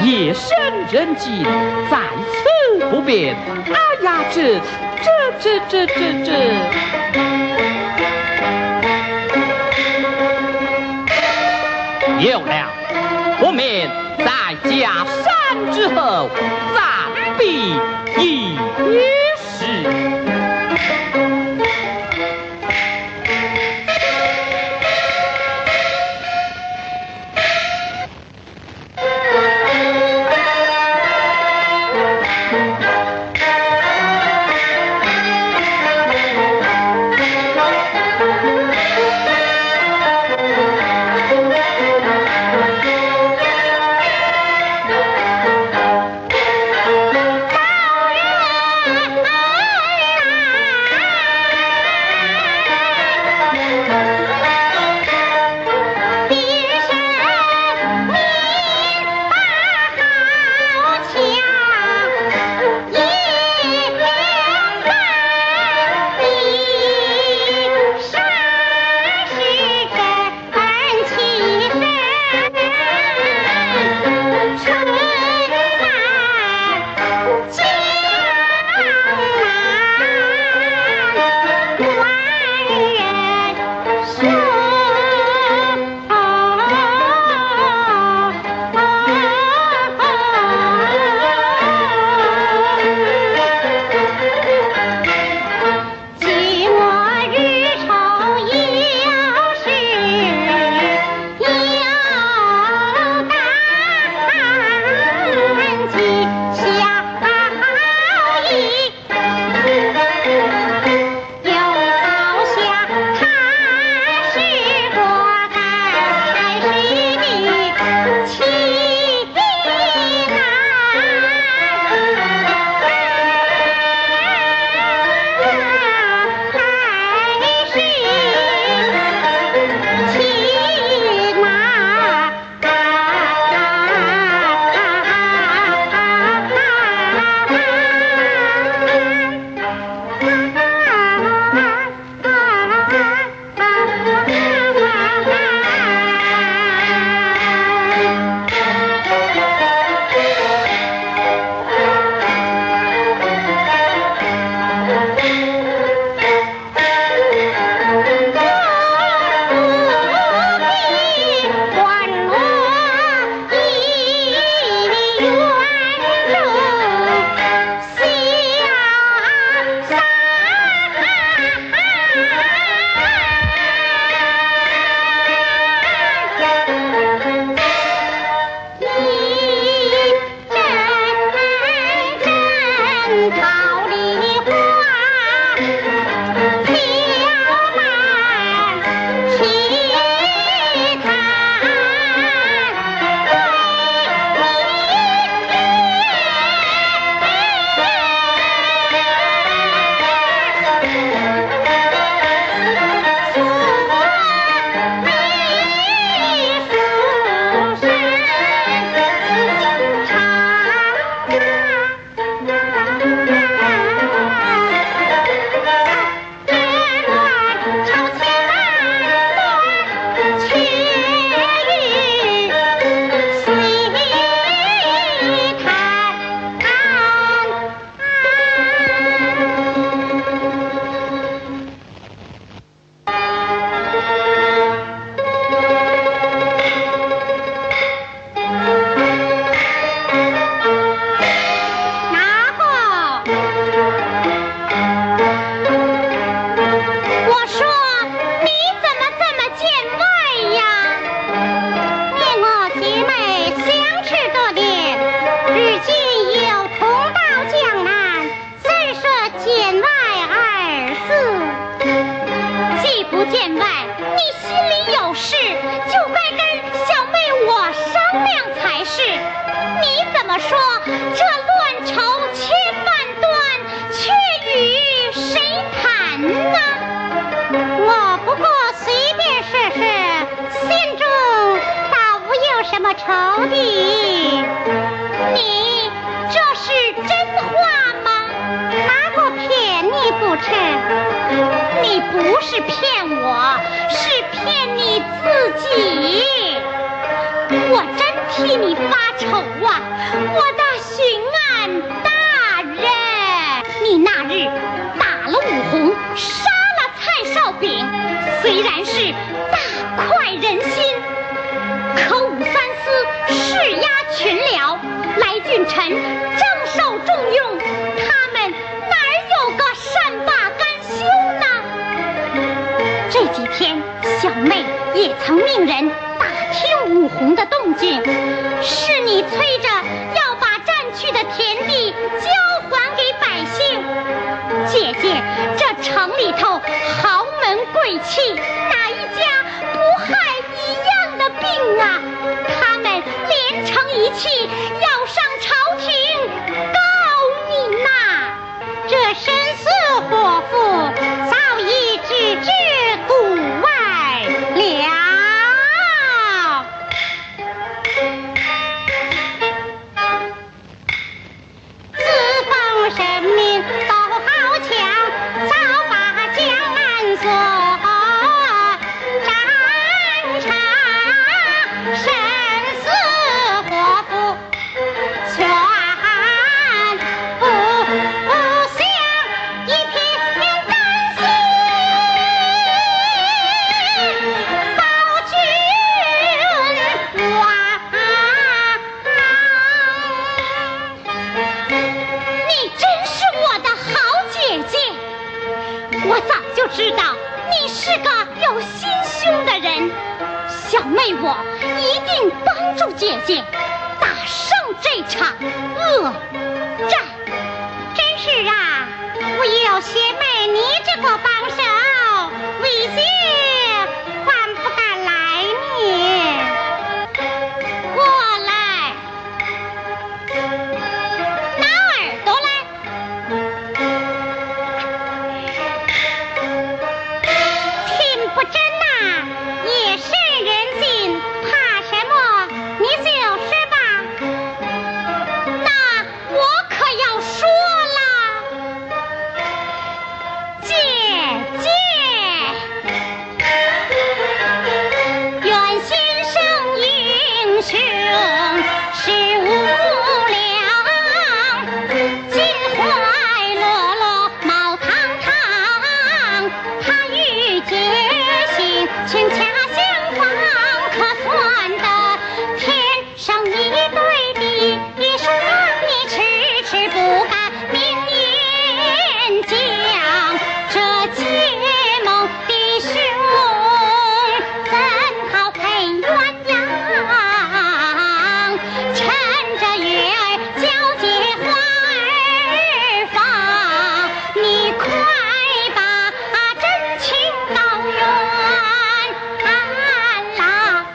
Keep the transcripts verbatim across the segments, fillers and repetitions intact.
夜深人静，在此不便。哎呀，这这这这这这，有了，我们在下山之后暂避一时。 仇敌，你这是真话吗？哪个骗你不成？你不是骗我，是骗你自己。我真替你发愁啊，我的巡按大人。你那日打了武红，杀了蔡少炳，虽然是大快人心，可武三思势压群僚，来俊臣正受重用，他们哪有个善罢甘休呢？这几天小妹也曾命人打听武红的动静，是你催着要把占去的田地交还给百姓。姐姐，这城里头豪门贵气，哪一家不害一样的病啊？他们连成一气，要上朝廷告你呐！这申四伙夫早已置之度外了。自奉神明都好强，早把江南锁战场，申四伙夫全不想一片丹心，保君王。你真是我的好姐姐，我早就知道你是个有心胸的人，小妹我一定帮助姐姐打胜这场恶战。真是啊，我有学妹你这个帮手，为姐还不敢来你。过来，拿耳朵来。听不真呐，也甚人心，怕什么？你就是吧。那我可要说了，姐姐，愿先生英雄是无量，襟怀落落冒堂堂，他与决心情恰相仿，可算得天生一对比，也是让你迟迟不敢明言讲，这结盟的兄怎好配鸳鸯，趁着月儿皎洁花儿放，你快把真情告冤郎。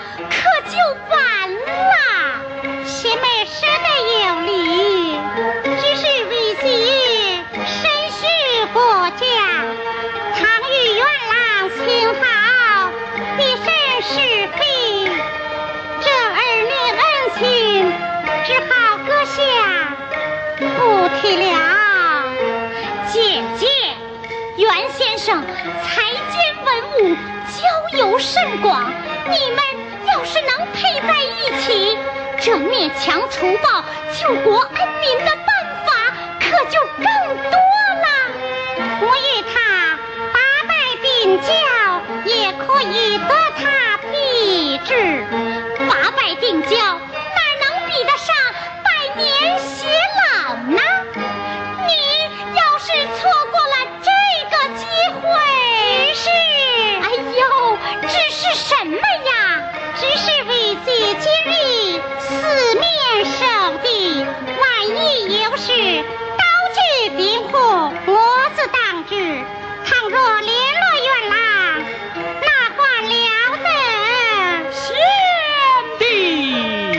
学妹说的有理。 生才兼文武，交友甚广。你们要是能配在一起，这灭强除暴、救国安民的办法可就更多了。我与他八拜并交，也可以得他比之。八拜并交，哪能比得上百年偕老呢？你要是错过了这个机会是，哎呦，这是什么呀？只是为借今日四面受敌，万一有事刀具兵祸，我自当之。倘若联络元郎，那还了得？ 贤弟，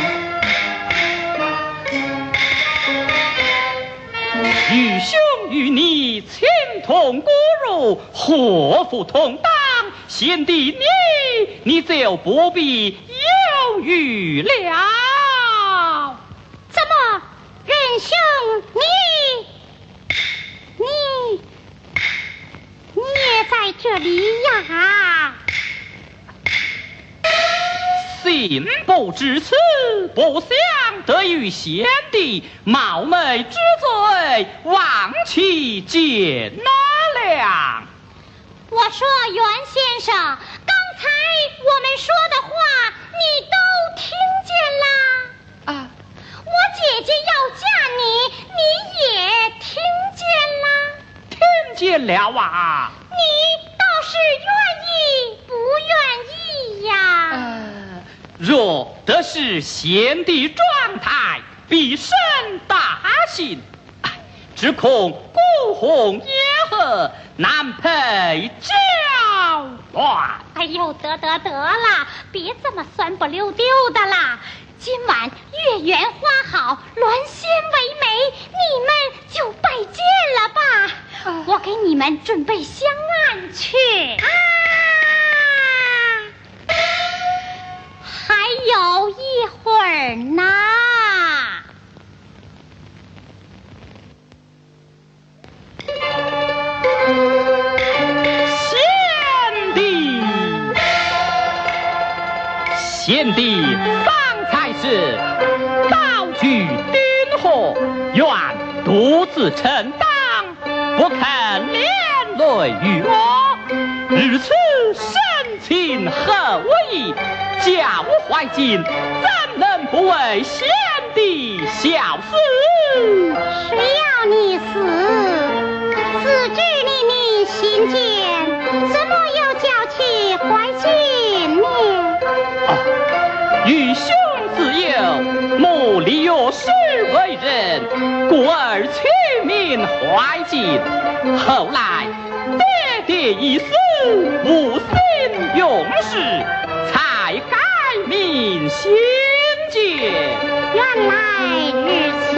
愚兄与你情同骨肉，祸福同当，贤弟你你就不必犹豫了。 怎么，仁兄你你你也在这里呀？ 信不至此，不想得与贤弟冒昧之罪，望其见谅。 我说袁先生，刚才我们说的话你都听见啦？ 啊， 我姐姐要嫁你，你也听见啦？ 听见了啊。 你倒是愿意不愿意呀？ 呃若得是贤弟状态，必生大幸。哎，只恐孤鸿野鹤，难配交乱。 哎呦，得得得啦，别这么酸不溜丢的啦！今晚月圆花好，鸾仙为媒，你们就拜见了吧。 啊我给你们准备香案去。啊，还有一会儿呢。 贤弟，贤弟方才是道具丁火，愿独自承当，不肯连累于我。如此深情厚谊，教我怀瑾，怎能不为贤弟效死？ 谁要你死？自知你你心间，怎么又叫起怀瑾呢？ 啊，愚兄自幼母立有师为人，故而取名怀瑾。后来爹爹已死，无心用事，才改名姓简。 原来如此，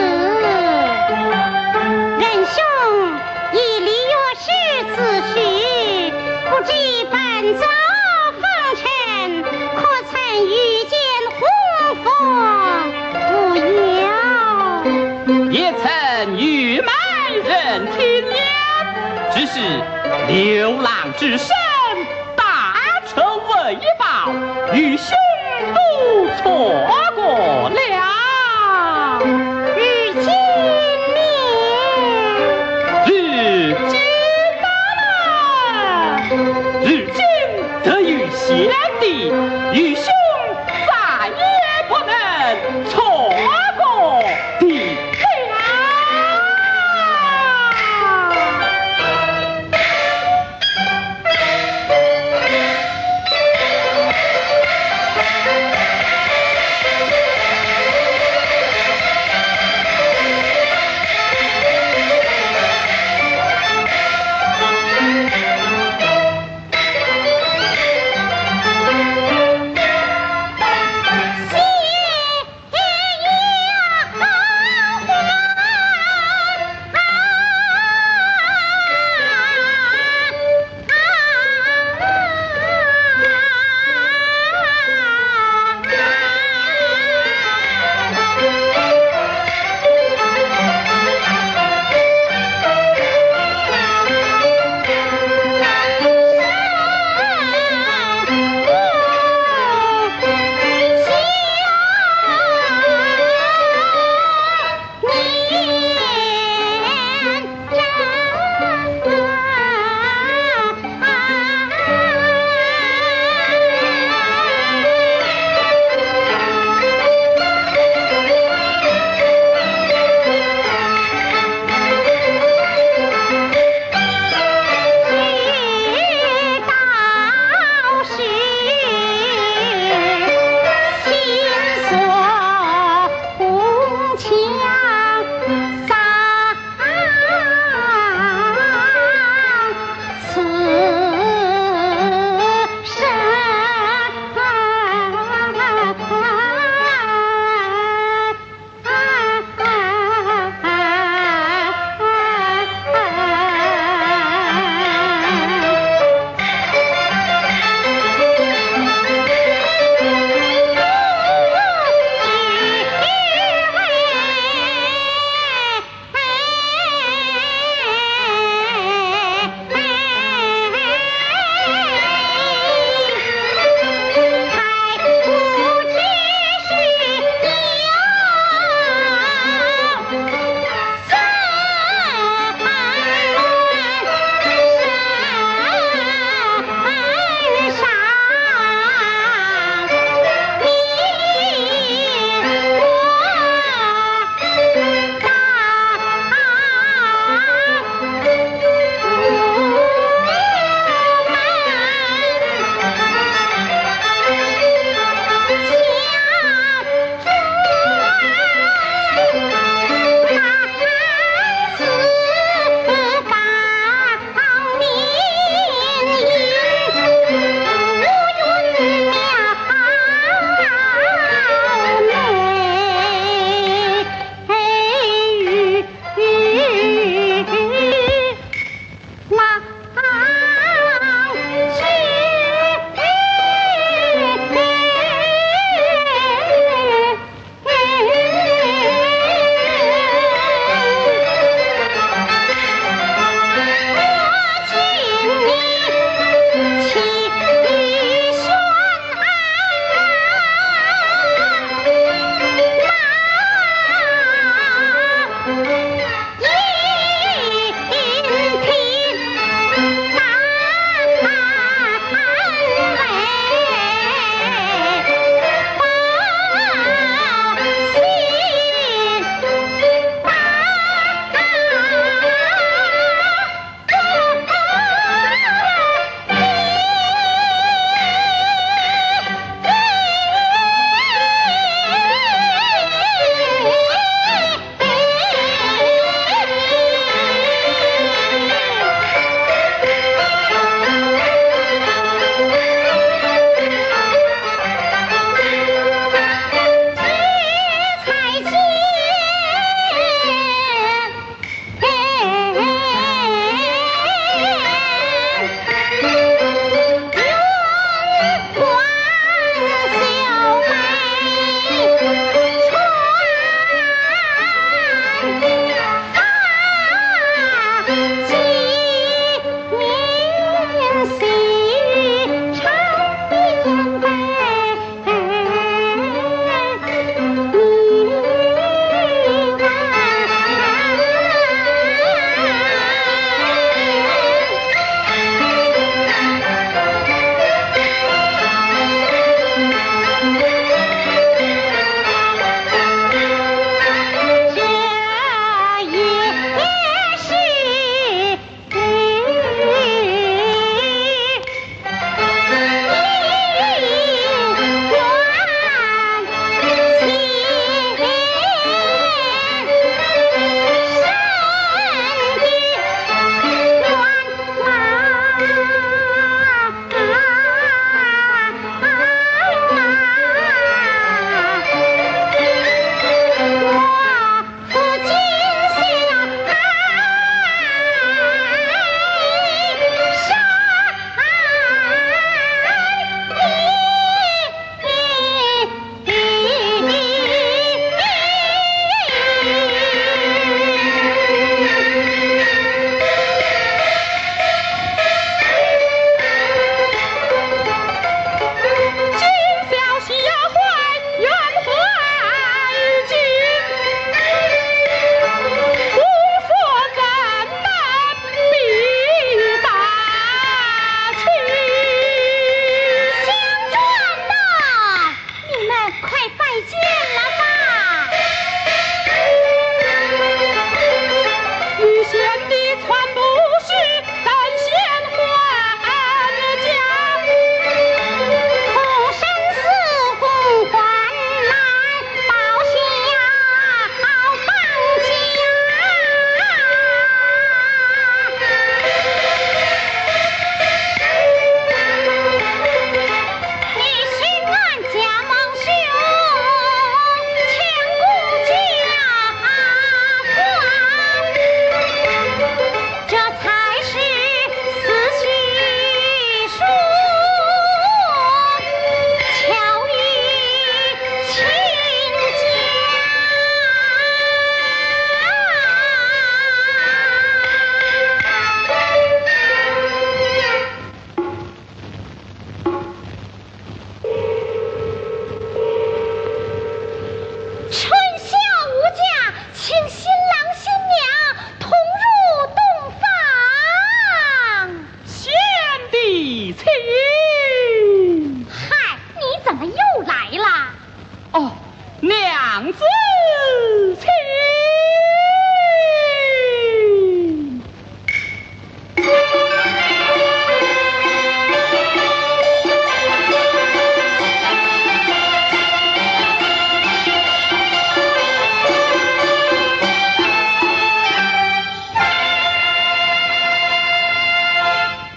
仁兄已离我是此时，不知奔走风尘，可曾遇见红枫不由？ 也曾遇美人听言，只是流浪之身，大仇未报，愚兄都错过了。